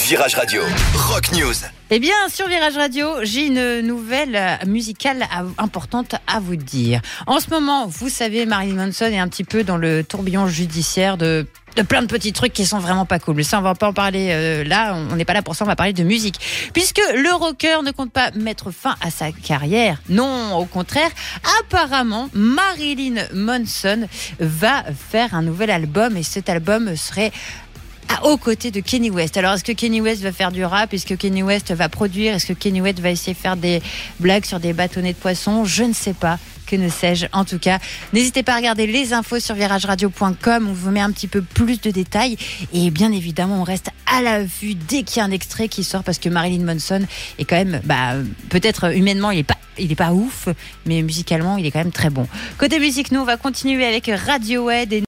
Virage Radio, Rock News. Eh bien, sur Virage Radio, j'ai une nouvelle musicale importante à vous dire. En ce moment, vous savez, Marilyn Manson est un petit peu dans le tourbillon judiciaire de plein de petits trucs qui sont vraiment pas cool. Mais ça, on va pas en parler là, on n'est pas là pour ça, on va parler de musique. Puisque le rocker ne compte pas mettre fin à sa carrière. Non, au contraire, apparemment, Marilyn Manson va faire un nouvel album et cet album serait aux côtés de Kanye West. Alors, est-ce que Kanye West va faire du rap? Est-ce que Kanye West va produire? Est-ce que Kanye West va essayer de faire des blagues sur des bâtonnets de poisson? Je ne sais pas. Que ne sais-je? En tout cas, n'hésitez pas à regarder les infos sur virageradio.com. On vous met un petit peu plus de détails. Et bien évidemment, on reste à la vue dès qu'il y a un extrait qui sort parce que Marilyn Manson est quand même, peut-être humainement, il est pas ouf, mais musicalement, il est quand même très bon. Côté musique, nous, on va continuer avec Radiohead et